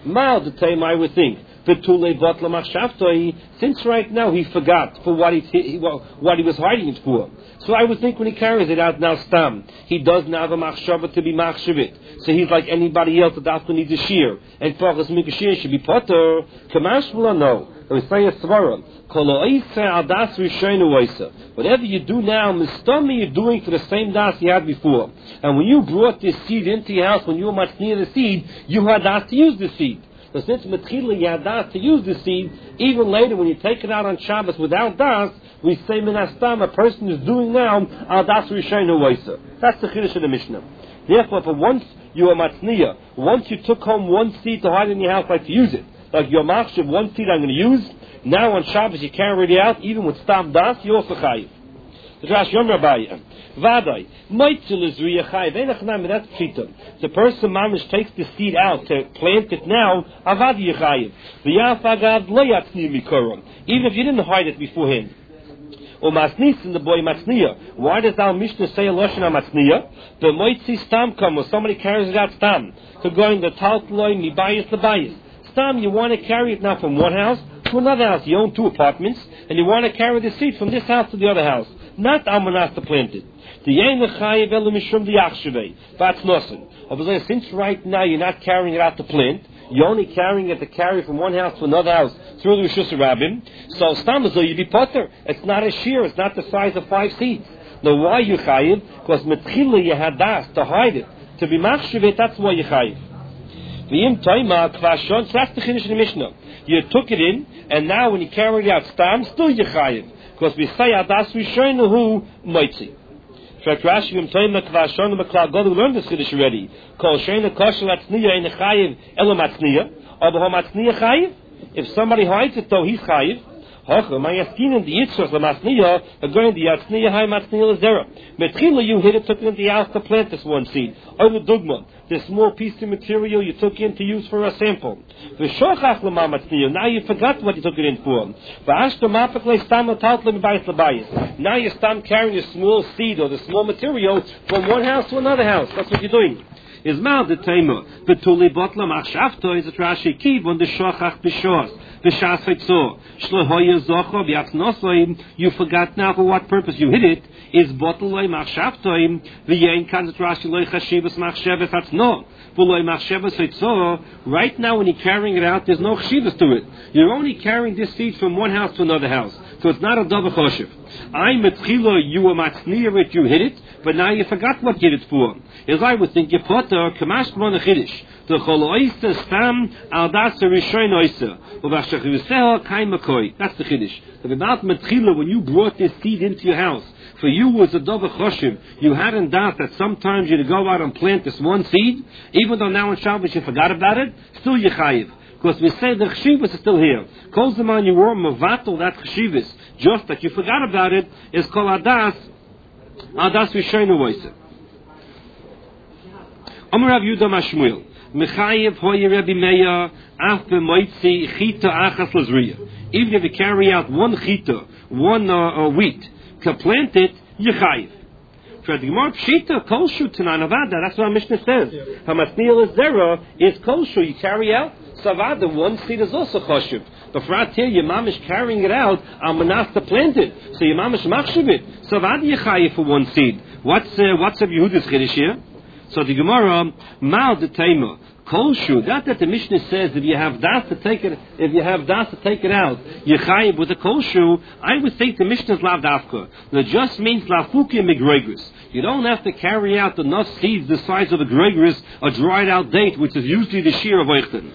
Mal the time I would think. Since right now he forgot for what he was hiding it for. So I would think when he carries it out now stam, he doesn't have a machshava to be machshavit. So he's like anybody else that after needs a shear. And for us make a shear should be potter. Kamash will know. We say a svara. Whatever you do now, mistami you're doing for the same das you had before. And when you brought this seed into your house, when you were much near the seed, you had das to use the seed. So since Matchila you had das to use the seed, even later when you take it out on Shabbos without das, we say minastam, a person is doing now al das rishaynu waisa. That's the chiddush of the Mishnah. Therefore, for once you are matniya, once you took home one seed to hide in your house, like to use it, like your machshav, one seed I'm going to use. Now on Shabbos you carry it out, even with stam das, you also chayiv. The Drash Yom Rabbi Vaday Meitzil is Riyachayiv. That's pshita. The person mamish takes the seed out to plant it now. Avad Yachayiv. V'yafagav lo yatzni mikoram. Even if you didn't hide it beforehand. Or masnis in the boy matzniya. Why does our Mishnah say a lashon matzniya? The moitzi stam come, or somebody carries it out stam. So going the taltloi mibayis lebayis. Stam, you want to carry it now from one house to another house. You own 2 apartments, and you want to carry the seed from this house to the other house. Not almanas to plant it. That's nothing. Since right now you're not carrying it out to plant, you're only carrying it to carry from one house to another house through the Rishus Rabbim. So stamazol you be potter. It's not a shear. It's not the size of 5 seeds. Now why you chayiv? Because metchila you had das to hide it, to be machshavit. That's why you chayiv. V'im toima kvashon. So that's the chiddush in the Mishnah. You took it in, and now when you carry it out stam, still you chayiv. Because we say adas rishaynu hu moitzi. Rashi v'im toima kvashon u'meklal god. We learned this chiddush already. Kol sheina kosher atzniya ein chayiv elo matzniya. Aber ho matzniya chayiv. If somebody hides it though, he's chayiv. Hocha, my yaskinin the yitzchak l'matzniya, again the yatzniya hay matzniya l'zera. Metchila you hit it, took it into the house to plant this one seed. Or the dugma, this small piece of material you took in to use for a sample. V'shochach l'ma matzniya, now you forgot what you took it in for. V'ashto mapek le'stam l'talt l'mibayis l'bayis. Now you start carrying a small seed or the small material from one house to another house. That's what you're doing. Is mal the tema betuli botla machshavto is a Rashi kiv on the shochach b'shos b'shas haitzor shlehoye zocho v'yatznosoim. You forgot now for what purpose you hid it. Is botuloi machshavtoim v'yein kan Rashi loy chashivas machshavas hatzno v'loy machshavas haitzor. Right now when you're carrying it out, there's no chashivas to it. You're only carrying this seed from one house to another house, so it's not a double choshev. I'm metzchilo, you were matzniya it, you hid it, but now you forgot what you did it for. As I would think, you potter kamash k'mon chiddush. The chol oisa stam al das rishoyn oisa uvashach yusel kaim makoy. That's the chiddush. The about metzchilo, when you brought this seed into your house, for you was a double choshev. You hadn't doubt that sometimes you'd go out and plant this one seed, even though now in Shabbos you forgot about it. Still you chayiv. Because we say the cheshivas is still here. Kol zaman you were mavatal that cheshivas, just that you forgot about it, is kol adas rishaynu voisa. Amar Rav Yehuda Mashmuel, mechayev hoye Rabbi Meir af b'moitzi chita achas lazriya. Even if you carry out one chita, one wheat, to plant it, you chayiv. For the Gemara pshita kolshu tanan avada. That's what our Mishnah says. Hamatniel is zera is kolshu. You carry out. Savada, one seed is also choshev. But for out here, your mom is carrying it out, almanas to plant it. So your mom is machshev it. Savada yechayiv for one seed. What's Rav Yehuda's chiddush here? So the Gemara, mal the tema, kolshu. That the Mishnah says if you have das to take it, out, yechayiv with a kolshu. I would think the Mishnah is lav dafka. That just means lafuki migregris. You don't have to carry out enough seeds the size of a gregris, a dried out date, which is usually the shear of oichten.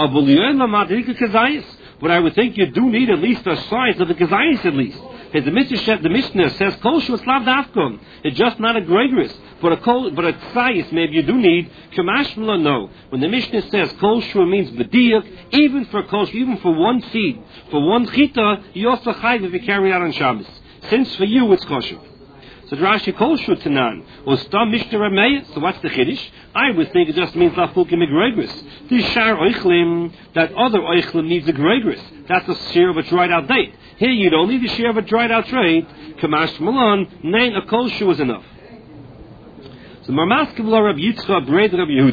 But I would think you do need at least the size of the kazayis at least. The Mishnah says kolshu is lav dafka. It's just not a gregris, but a kazayis maybe you do need. Kamashmala no. When the Mishnah says kolshu means b'diyak, even for kolshu, even for one seed, for one chita, you also chayiv if you carry out on Shabbos. Since for you it's kosher. So Rashi kolshu tanan or stam Mishnah Rameya. So what's the chiddush? I would think it just means lafukim igregris. The shar oichlim, that other oichlim needs a gregris. That's a share of a dried out date. Here you don't need the share of a dried out trait. Kamash malon, nain a kolshu is enough. So marmaskiv la Rab Yitzchak breid Rab Yehuda.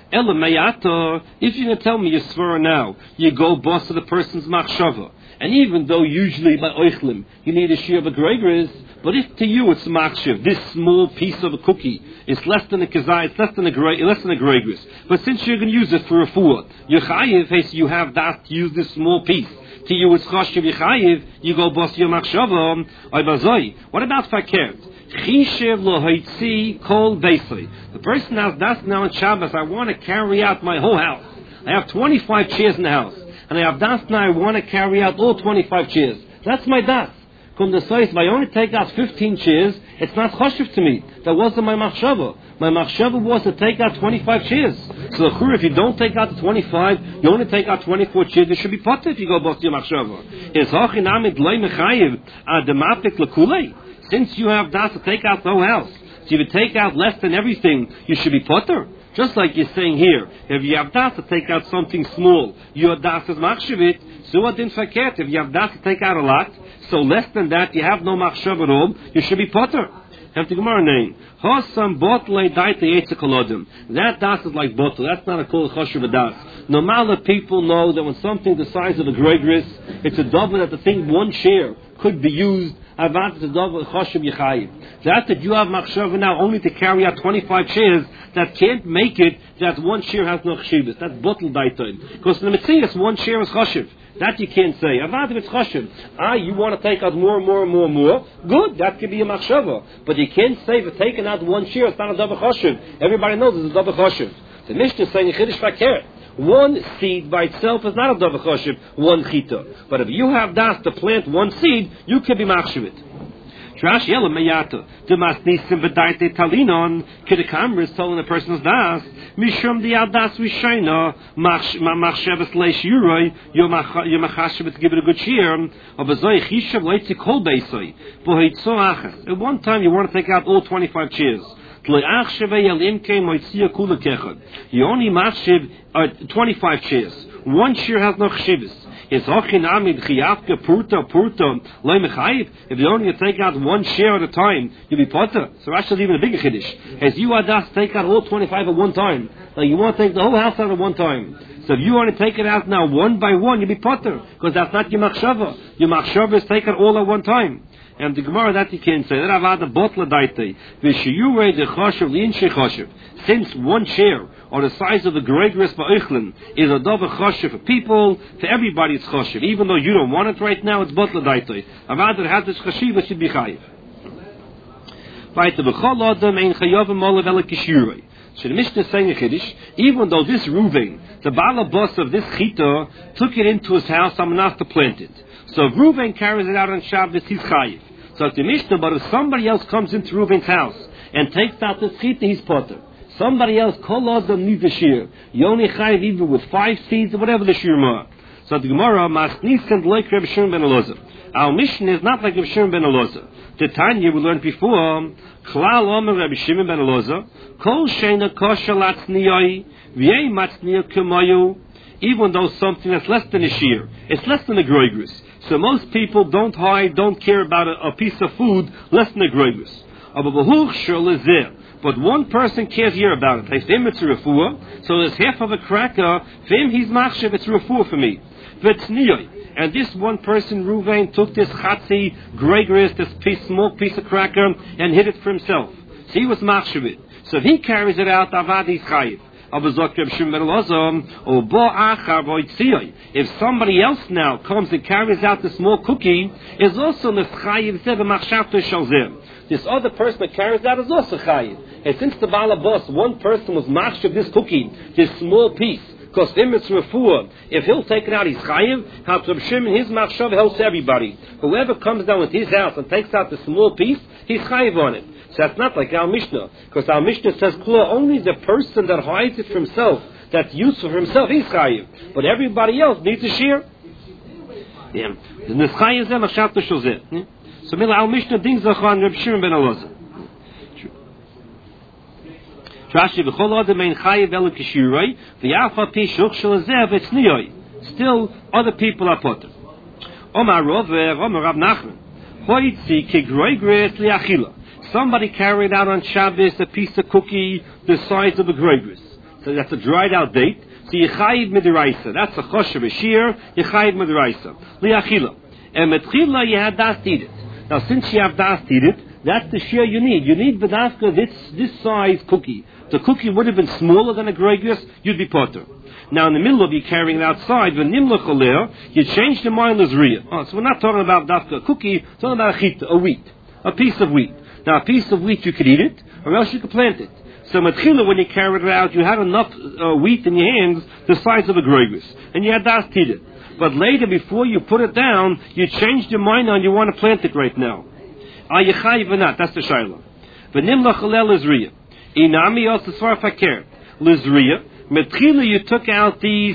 Ela Mayata, if you're going to tell me you're svara now, you go boss of the person's machshava. And even though usually by oichlim you need a shear of a gregris, but if to you it's machshav, this small piece of a cookie is less than a kazai, it's less than a gregris. But since you're going to use it for a food, you chayiv, you have that to use this small piece. To you it's chashiv yichayiv, you go boss your machshava. What about fakert? Chishev lo haitzi kol beisai. The person has das now on Shabbos. I want to carry out my whole house. I have 25 chairs in the house, and I have das now. I want to carry out all 25 chairs. That's my das. Come the size. If I only take out 15 chairs, it's not chashiv to me. That wasn't my machshava. My machshava was to take out 25 chairs. So if you don't take out the 25, you only take out 24 chairs. It should be potter if you go boss your machshava. Is hachinamid loy mechayiv ademapik lekulei. Since you have das to take out the whole house, so if you take out less than everything, you should be potter. Just like you're saying here, if you have das to take out something small, your das is machshavit. So what din faket? If you have das to take out a lot, so less than that, you have no machshav at all, you should be potter. Have the Gemara name. Hosam botle daite yitzekolodim. That das is like bottle. That's not a kol choshev das. Normal people know that when something the size of a gregris, it's a double that the thing one share could be used. That you have machshava now only to carry out 25 shares that can't make it, that one share has no chshivas. That's bottle daite. Because the Metzias, one share is choshev. That you can't say. Avad if it's chashiv. You want to take out more. Good, that could be a machshava. But you can't say for taking out one share, it's not a double chashiv. Everybody knows it's a double chashiv. The Mishnah is saying chiddush fakir. One seed by itself is not a double chashiv, one chita. But if you have das to plant one seed, you can be machshivit. Trash yellow mayata. Demas nisim v'daite talinon. Kidakamra is telling the person's das. Mishum di adas v'shayna. Machshavas leish yuroi. Yomachashavas to give it a good shear. Abazoi chishav leitzi kol beisoi. Boheitzo achas. At one time you want to take out all 25 chairs. You only machshav 25 chairs. One shear has no chshivas. It's ochinamid chiyavka purta loy mechayiv. If you only take out one share at a time, you'll be potter. So Rashi is even a bigger chiddush. As you adas take out all 25 at one time, like you want to take the whole house out at one time. So if you want to take it out now one by one, you'll be potter because that's not your machshava. Your machshava is take it all at one time. And the Gemara that you can't say that avada botla daite v'shiyurei the chashav li'inshei chashav. Since one share or the size of the gregris ba'ichlin is a double chashav for people, for everybody it's chashav. Even though you don't want it right now, it's botla daite. Avada has this chashiva should be chayiv. Weiter b'chol adam ein chayavim olav ela kishurei. So the Mishnah is saying a chiddush, even though this Reuven, the balabas of this chita, took it into his house, Amanas to plant it. So if Reuven carries it out on Shabbos, he's chayiv. So it's the Mishnah, but if somebody else comes into Reuven's house and takes out the chita, he's potter. Somebody else, kol adam needs a shear. You only chayiv even with 5 seeds or whatever the shear ma. So the Gemara, masniskan like Reb Shimon ben Elazar. Our mission is not like Reb Shimon ben Elazar. The Tanya we learned before, Klal Omer Reb Shimon ben Elazar, Kol Sheina Kosher Latzniyai, V'yei Matzniya Kemayu, even though something that's less than a shear, it's less than a groigris. So most people don't care about a piece of food less than a groigris. But one person can't hear about it. For him it's a refuah, so there's half of a cracker, for him he's machshav, it's a refuah for me. And this one person, Reuven, took this chatzi, gregris, this small piece of cracker, and hid it for himself. So he was machshavit. So if he carries it out, avad he's chayiv. If somebody else now comes and carries out the small cookie, is also chayiv. This other person that carries out is also chayiv. And since the balabos, one person was machshav this cookie, this small piece, because him it's refuah. If he'll take it out, he's chayiv. Reb Shimon, his machshav helps everybody. Whoever comes down with his house and takes out the small piece, he's chayiv on it. So that's not like our Mishnah, because our Mishnah says only the person that hides it for himself, that's useful for himself, he's chayiv. But everybody else needs a shear. Yeah. So Mila our Mishnah dings on Reb Shimon ben Elazar. Rashi v'chol adam ein chayiv ela kishurei v'yafa pi shuch shel zev etzniyoi. Still, other people are potter. Omar Rav Rav Nachman hoitzi kegreigres liachila. Somebody carried out on Shabbos a piece of cookie the size of a gregris. So that's a dried out date. So Yechayiv Midiraisa. That's a Choshev Ashir, Yechayiv Midiraisa. Liachila. And Metchila, you had das to eat it. Now, since you have das to eat it, that's the shear you need. You need B'dafka this size cookie. The cookie would have been smaller than a Gregus, you'd be potter. Now, in the middle of you carrying it outside, when Nimla Choleh, you change the mind Lizriya. Oh, so we're not talking about Dafka cookie, we're talking about a chita, a wheat, a piece of wheat. Now, a piece of wheat, you could eat it, or else you could plant it. So, Matchila, when you carried it out, you had enough wheat in your hands the size of a Gregus, and you had das to eat it. But later, before you put it down, you changed your mind on you want to plant it right now. Ayechayiv or not? That's the Shaila. V'nimla Choleh Lizriya. Inami also Svar Fakir. Lizriya. Metchila, you took out this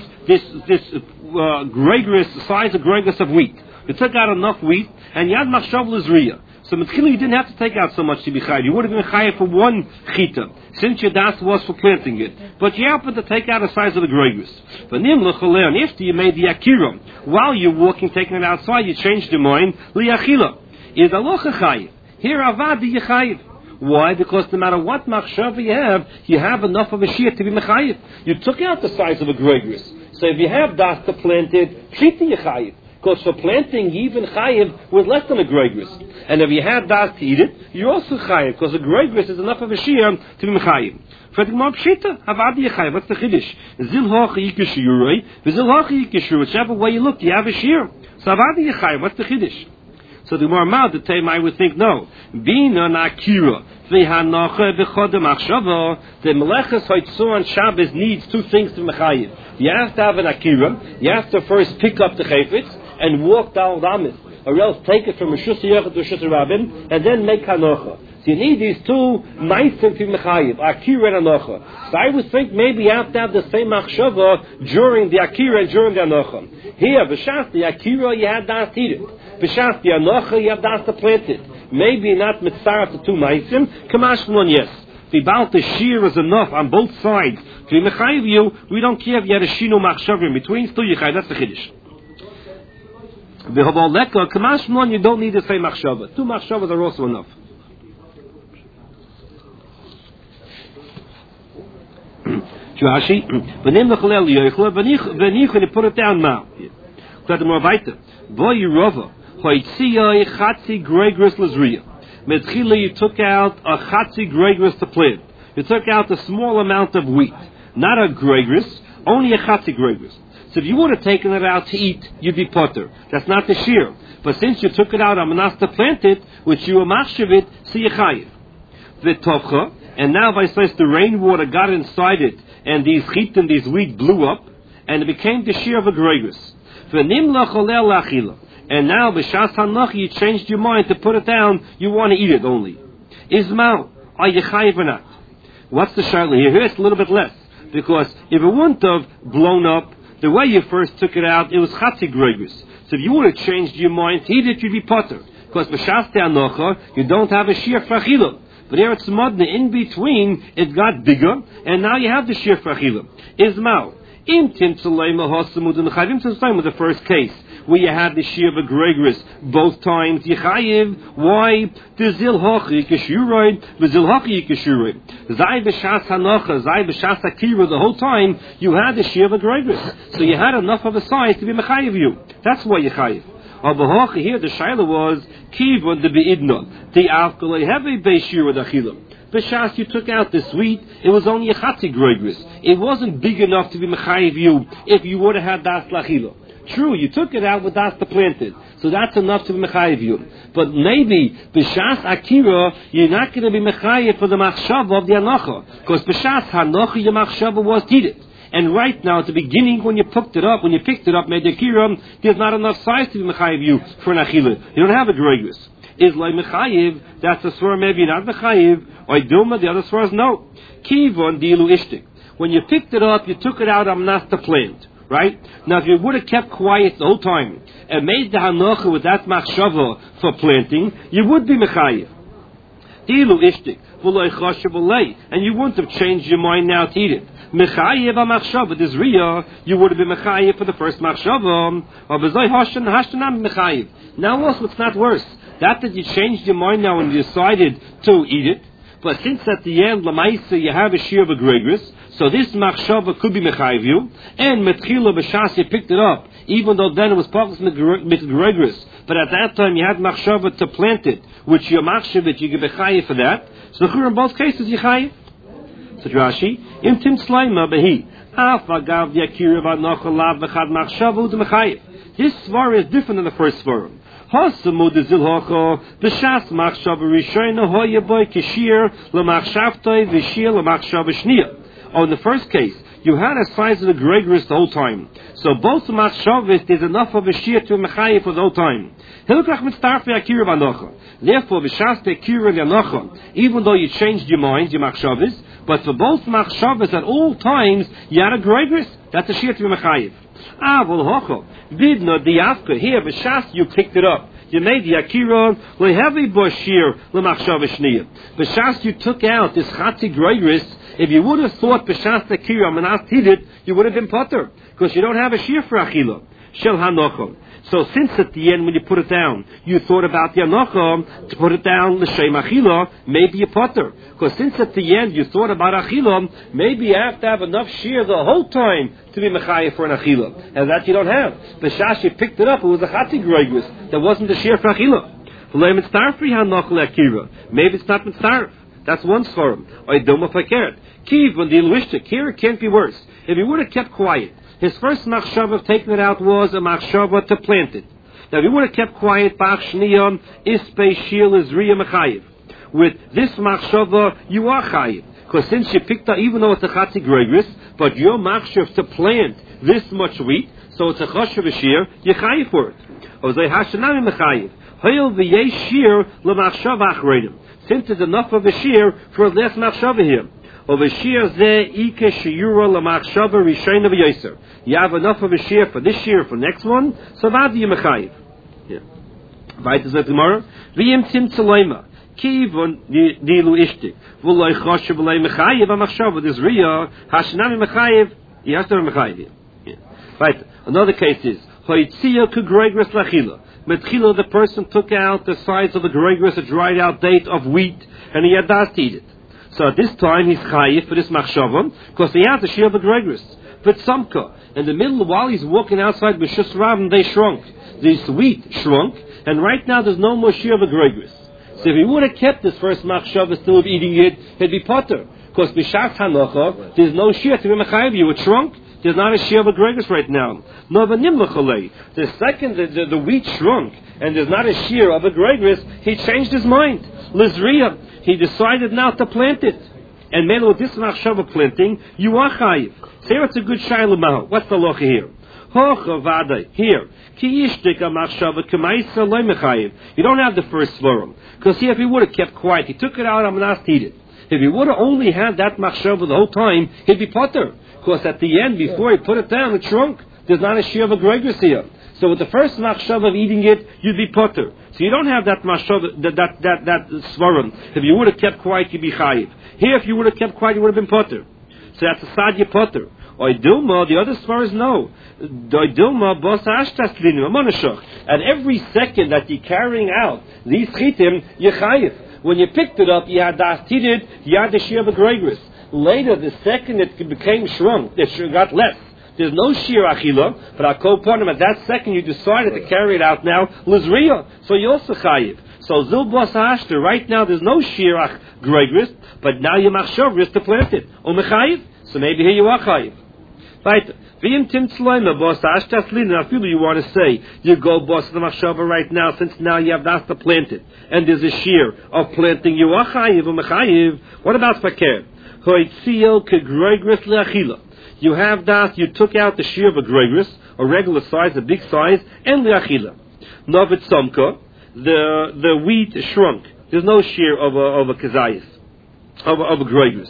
Gregus, the size of Gregus of wheat. You took out enough wheat, and you had Machshav Lizriya. So Metchila, you didn't have to take out so much to be chayiv. You would have been chayiv for one chita, since your das was for planting it. But you happened to take out the size of the Gregus. But Nimla Choleh, and after you made the Akira, while you're walking, taking it outside, you changed your mind, Liachila. Is alocha chayiv. Here avad the yechayiv. Why? Because no matter what machshava you have enough of a shear to be mechayiv. You took out the size of a Gregus. So if you have das to plant it, treat the yechayiv. Because for planting, even chayiv was less than a Gregus. And if you had das to eat it, you're also chayiv. Because a Gregus is enough of a shear to be mechayiv. For the Gemara Pshita, avad the yechayiv. What's the chiddush? Zil hocha yikashuroi, v'zil hocha yikashur. Whichever way you look, you have a shear. So avad the yechayiv. What's the chiddush? So the Gemara the time I would think no. Bina nakira v'hanacha b'chodem achshava. The meleches haitzur on Shabbos needs two things to mechayiv. You have to have an akira. You have to first pick up the chayfetz and walk down Ramis, or else take it from Rishus Yechad to Rishus Rabbin and then make hanacha. So you need these two meisim to mechayiv, akira and hanacha. So I would think maybe you have to have the same achshava during the akira and during the hanacha. Here, b'shas the akira you had das to eat it. B'shas the hanacha you have das to plant it. Maybe not mitzaref the two meisim. Kamash one yes. The about the shear is enough on both sides to mechayiv you. We don't care if you had a shino machshava in between. Still yichai. That's the chiddush. V'hoboleka kamash one you don't need the same machshava. Two machshavas are also enough. Rashi, v'nim l'cholel yoichle, v'nichel put it down now. Got more weiter. Boy Yerova, hoitziyah chatzi Gregus Lizriya. Metchila, you took out a chatzi Gregus to plant. You took out a small amount of wheat, not a Gregus, only a chatzi Gregus. So if you would have taken it out to eat, you'd be potter. That's not the shear. But since you took it out, amanas to plant it, which you were machshavit, so you chayiv. V'tovcha, and now by says the rainwater got inside it, and these chit and these wheat blew up, and it became the shear of a Gregus. V'nimla choleh lachila. And now, b'shas hanacha, you changed your mind to put it down, you want to eat it only. Ismael, are you chayiv or not? What's the shaila here? Here it's a little bit less. Because if it wouldn't have blown up, the way you first took it out, it was chatzi Gregus. So if you would have changed your mind to eat it, you'd be potter. Because b'shas hanacha, you don't have a shear for achila. But here it's modna, in between, it got bigger, and now you have the shear for achila. Ismael, in Timtzalei Mahosamud and Chayim Timtzalei with the first case, where you had the shear of a Gregus both times, Yechayiv, why? The Zil Hochi Yikashuroi, the Zil Hochi Yikashuroi. Zai B'Shas Hanocha, Zai B'Shas Akira, the whole time, you had the shear of a Gregus. So you had enough of a size to be Mechayiv you. That's why Yechayiv. Here the shaila was kivon the beidna the alkali heavy beishir with achila. B'shas you took out the sweet, it was only a chatzi Gregus. It wasn't big enough to be mechayiv you if you would have had das lachila. True, you took it out with das to plant it, so that's enough to be mechayiv you. But maybe b'shas akira you're not going to be mechayiv for the machshava of the hanacha, because b'shas hanacha your machshava was to eat it. And right now, at the beginning, when you picked it up, made the kira, there's not enough size to be mechayiv you for an achila. You don't have a Gregus. Is like mechayiv, that's a swar maybe not mechayiv, or duma, the other swars no. Kivon dilu ishtik. When you picked it up, you took it out, amnas to plant. Right? Now, if you would have kept quiet the whole time, and made the hanocha with that machshava for planting, you would be mechayiv. Dilu ishtik. And you wouldn't have changed your mind now to eat it. Mechayev machshava, this riyah, you would have been mechayev for the first machshava. Or b'zay hashtanam mechayev. Now also it's not worse. That you changed your mind now and you decided to eat it. But since at the end, lamaisa, you have a shear of a Gregus, So this machshava could be mechayiv you, and metchila b'shas you picked it up, even though then it was pachas mitgregris. But at that time you had machshava to plant it, which you're machshavit, you get mechayiv for that. So in both cases you chayiv. So Rashi, im tim slaima behi, af agav yakir v'anocha lav v'chad machshava u'd This svara is different than the first svara. Hasamud zilhocha b'shas machshava rishayna hoya boy kishir l'machshavtoi v'shir l'machshava shniya. Oh, in the first case, you had a size of the gregris the whole time. So both the machshavas, there's enough of a shir to mechayiv for the whole time. Hilkach mitztarfi akira v'anocha. Therefore, b'shas akira v'anocha, even though you changed your mind, your machshavas, but for both machshavas at all times, you had a gregris. That's a shir to mechayiv. Avol hocha vidna diafka. Here, b'shas you picked it up. You made the akira lehevi boshir lemachshava shniya. B'shas you took out this chatzi gregris. If you would have thought b'shas akira manas tidit, you would have been potter because you don't have a shir for achila shel hanocham. So since at the end when you put it down, you thought about the anocham to put it down l'shem achila, maybe you potter. Because since at the end you thought about achila, maybe you have to have enough shir the whole time to be mechayev for an achila, and that you don't have. B'shas you picked it up, it was a chatzi gregris. There wasn't a shir for achila. Maybe it's not mitzaref. That's one svarim. Or idoma fakert. Kiv on the ilwishtik. Here it can't be worse. If he would have kept quiet, his first machshava of taking it out was a machshava to plant it. Now if he would have kept quiet, bach shniyam ispe shil is riya mechayiv. With this machshava, you are chayiv. Because since you picked up, even though it's a chatzi gregris, but your machshav to plant this much wheat, so it's a choshev shir, you chayiv for it. Or zay hashanami mechayiv. Hayil v'yesh shir l'machshava achreidim. Since there's enough of a shear for less machshava here. Over shear ze ike shiura lamachshava rishayna v'yoser. You have enough of a shear for this shear for next one, so v'ad yimechayiv. Weiter sagt Gemara, v'yim tim tzaleima, kivon dilu ishtik, v'loi choshev v'loi mechayiv ha'machshava, this riya, hashanami mechayiv, he has to have mechayiv here. Weiter, another case is, hoitzia kugregres lachila. Metchila, the person took out the size of the gregris, a dried out date of wheat, and he had das to eat it. So at this time he's chayiv for this machshava, because he has the shear of the gregris. But samka, in the middle, while he's walking outside with Shus Ravim, they shrunk. This wheat shrunk, and right now there's no more shear of the gregris. So if he would have kept this first machshava still of eating it, he'd be potter. Because b'shas hanocha, there's no shear to be mechayiv you. It shrunk. There's not a shear of a gregris right now. The second the wheat shrunk and there's not a shear of a gregris, he changed his mind. Lizriya, he decided now to plant it. And man, with this machshava planting, you are chayiv. Say it's a good shayla maho. What's the locha here? Here, you don't have the first svarim. Because here, if he would have kept quiet, he took it out, I'm not eat it. If he would have only had that machshava the whole time, he'd be potter. Because at the end, before he put it down, it shrunk. There's not a shear of a gregris here. So with the first machshava of eating it, you'd be potter. So you don't have that machshava, that svarim. If you would have kept quiet, you'd be chayiv. Here, if you would have kept quiet, you would have been potter. So that's a sadya potter. Oidilma, the other svarim know. Oidilma, bos ashtas linim, amonashach. At every second that you're carrying out these chitim, you're chayiv. When you picked it up, you had das tidid, you had the shear of a gregris. Later, the second it became shrunk, it got less. There's no shir achila, but I call upon him at that second you decided to carry it out now, lizriya. So you also chayiv. So zilbos hashter, right now there's no shir gregris, but now you machshavris to plant it. O mechayiv, so maybe here you are chayiv. Right. V'im tim tzloima bos hashtas lina. I feel you want to say you go boss the machshava right now since now you have das to plant it, and there's a shir of planting. You are chayiv or mechayiv. What about fakir? You have that, you took out the shear of a gregris, a regular size, a big size, and le'achila. Novet somka, the wheat shrunk. There's no shear of a kazayis, of a gregris.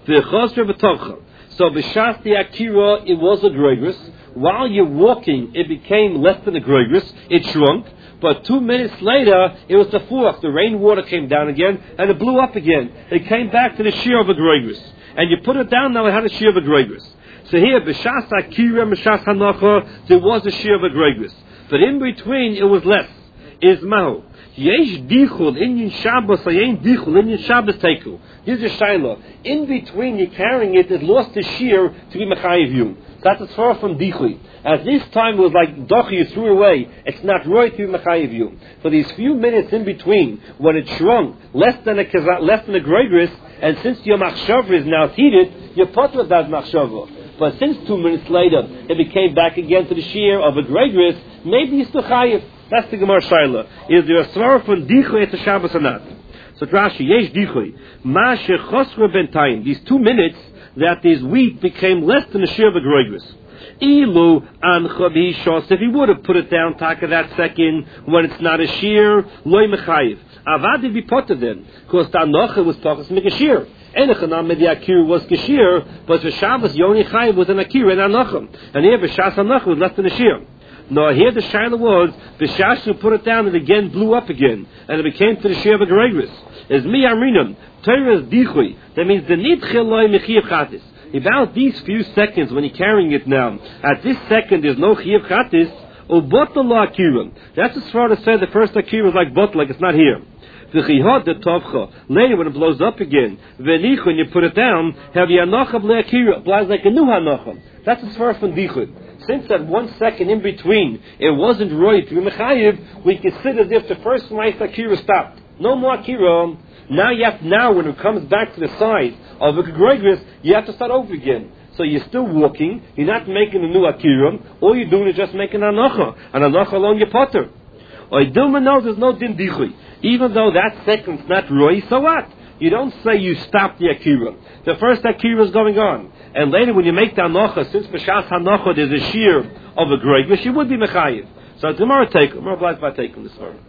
So b'shas the akira, it was a gregris. While you're walking, it became less than a gregris. It shrunk. But 2 minutes later, it was the fourth. The rainwater came down again, and it blew up again. It came back to the shear of a gregris. And you put it down, now it had a shear of a gregris. So here, b'shas akira, b'shas hanacha, there was a shear of a gregris. But in between, it was less. is mahu. Yesh dichul in Shabbos, ayin dichul in Shabbos teiku. Here's a shaila. In between you carrying it, it lost the shear to be mechayiv you. That's as far from dichul. As this time was like dochi, you threw away. It's not right to be mechayiv you. For these few minutes in between, when it shrunk less than a gregris, and since your machshava is now heated, you're put with that machshava. But since 2 minutes later, it became back again to the shear of a gregris, maybe it's still chayiv. That's the Gemara Shaila. Is there a svara from Dichui at the Shabbos or not? So Rashi, yesh Dichui. Ma shechosra bentayim. These 2 minutes that this wheat became less than a shear of a gregris. Ilu ancha b'hishos. If he would have put it down, taka that second, when it's not a shear, loy mechayiv. Avad did be potter then, because the anocha was talking to make a shear. Enochanam the akir was kashir, but for Shabbos yoni chayiv was an akir and anocha, and here b'shas anocha was less than a shear. No, here the shaila was b'shas put it down and again blew up again, and it became to the shear of a gregris. Is mi amrinam Torah's dichui. That means the nidchel loy mechiyav chatis. About these few seconds when you're carrying it now, at this second there's no chiyav chatis. Ubotala akira. That's as far as say the first akira is like bot, like it's not here. V'chihod the tovcha. Later when it blows up again, v'nichu, when you put it down, have yanocha b'le'akira. It blows like a new hanocha. That's as far from dichud. Since that 1 second in between, it wasn't right to be mechayiv, we consider as if the first nice akira stopped. No more akira. Now when it comes back to the size of a gregris, you have to start over again. So you're still walking, you're not making a new akira, all you're doing is just making an anocha. An anocha alone your potter. Or Dilma knows there's no din dichui. Even though that second's not roi, so what? You don't say you stop the akira. The first akira is going on. And later when you make the anocha, since b'shas hanocha there's a shear of a gregris, you would be mechayiv. So tomorrow take him. Tomorrow obliged by taking this one.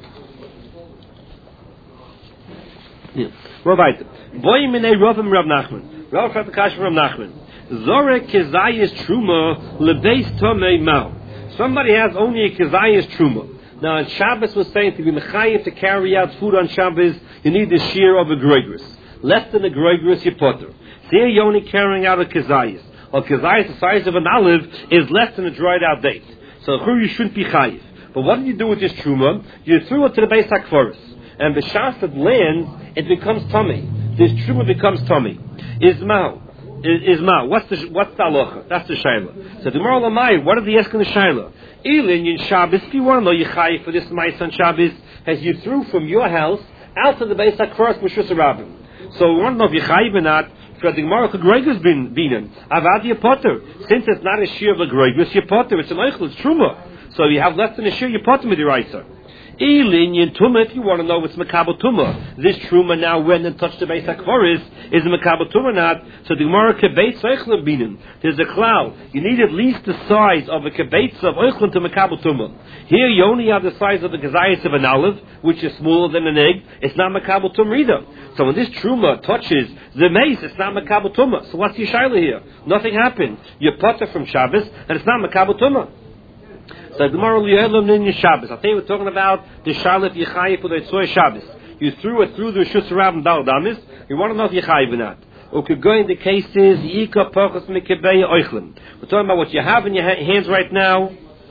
Rav Boy minei Ravim Rav Nachman. Rav Chafakash Rav Nachman. Zorek kezayis truma lebeis tomei mau. Somebody has only a kezayis truma. Now, on Shabbos was saying to be mechayiv to carry out food on Shabbos, you need the shear of a gregris. Less than a gregris, you potter. There you're only carrying out a kezayis. A kezayis, the size of an olive, is less than a dried out date. So, you shouldn't be chayiv. But what do you do with this truma? You threw it to the Beis HaKforos. And b'shas it lands, it becomes tummy. This truma becomes tummy. Ismao. What's the halacha? That's the shaila. So the moral Lamai, what are the asking the shaila? Elin in Shabbos, if you want to know Yechayiv for this mice on Shabbos, as you threw from your house out to the Beis HaKforos Meshus Rabbim. So we want to know if Yechayiv or not. For the Gemara, Gregus binen. Avad your potter. Since it's not a shear of a Gregus, your potter. It's an eichel. It's truma. So if you have less than a shear, your potter with your Isa. Elin yin tuma, if you want to know it's makabel tuma. This truma now when it touched the Beis HaKforos is a makabel tuma not. So the Gemara kebetz oichlin binen. There's a cloud. You need at least the size of a kebetz of oichlin to makabel tuma. Here you only have the size of the gazayas of an olive, which is smaller than an egg. It's not makabel tuma either. So when this truma touches the mace, it's not makabel tuma. So what's your shaila here? Nothing happened. You're potter from Shabbos, and it's not makabel tuma. So the moral Yehelim in your Shabbos. I think we're talking about the Charlotte Yechayiv for the Tzoy Shabbos. You threw it through the Shus Rabbim Dal Damis. You want to know if Yechayiv or not. Or could go in the cases Yika Pachas Mekebei Oichlim. We're talking about what you have in your hands right now.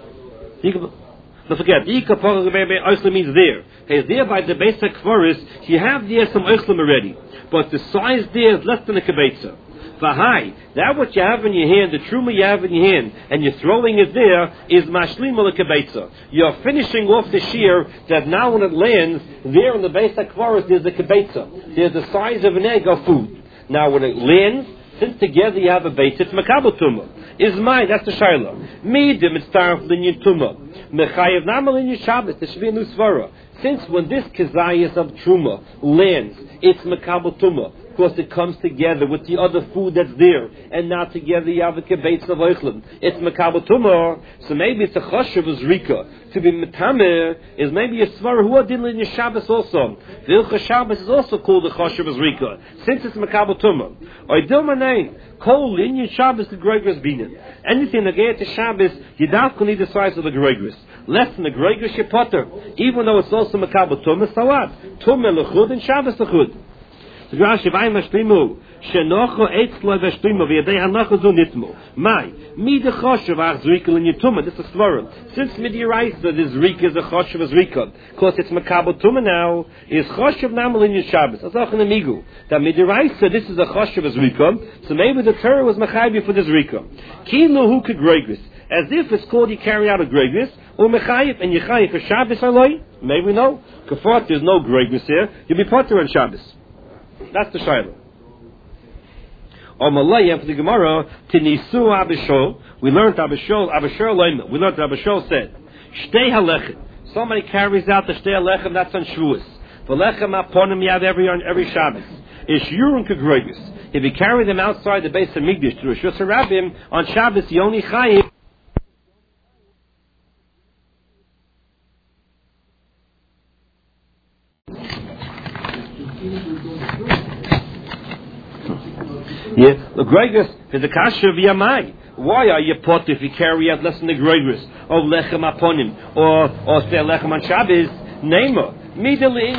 Don't forget, Yika Pachas Mekebei Oichlim means there. It's there by the Beis HaKforos. You have there some Oichlim already, but the size there is less than a Kebetza. V'hai, that what you have in your hand, the truma you have in your hand, and you're throwing it there, is mashlim ul kebetza. You're finishing off the shear that now when it lands, there in the Beis HaKforos, there's a kebetza. There's the size of an egg of food. Now when it lands, since together you have a base, it's makabel tuma. Is mine, that's the shaila. Midim, it's tarif linyan tuma. Mechayev namal linyan Shabbos, there should be a new svara. Since when this kezayis of truma lands, it's makabel tuma. Because it comes together with the other food that's there, and now together you have a kebetz of oichlim. It's makabel tumah, so maybe it's a choshev of zrika. To be metameh is maybe a svara who are dealing in your Shabbos also. The Ilcha Shabbos is also called a choshev of zrika, since it's makabel tumah. Or dilma nein, kol in your Shabbos the gregris binen. Anything that get to Shabbos, you don't need the size of the gregris. Less than the gregris you potter, even though it's also makabel tumah. So what? Tumah lechud and Shabbos lechud. Rashi vay mashlimu shenocho etzlo veshlimu v'yadei hanocho zu nitmu. My mi de choshev ach zrikel in yituma. This is svarim. Since midiraisa this zrik is a choshev as zrika, because it's makabel tuma now is choshev namal in Shabbos. That's auch in the migu. That midiraisa this is a choshev as zrika. So maybe the Torah was mechayiv for the zrika. Kilu hu kegregris. As if it's called you carry out a gregris, or mechayiv, and yechayiv for Shabbos aloi. Maybe no. Kafar, there's no gregris here. You'll be potter on Shabbos. That's the shayla. Or Malay, for the Gemara, Tinisu Abishol, we learned Abishol Leim, we learned Abishol said, Shtei halechem. Somebody carries out the Shtei halechem, that's on Shavuos. V'lechem aponim yav every Shabbos. Ish yurun kegregis. If you carry them outside the base of Migdash to Rosh Hashanah on Shabbos, you only chayiv. Yeah, the gregus is the kasha v'yamai. Why are you put if you carry out less than the gregus of lechem aponim or say lechem on Shabbos? Nema.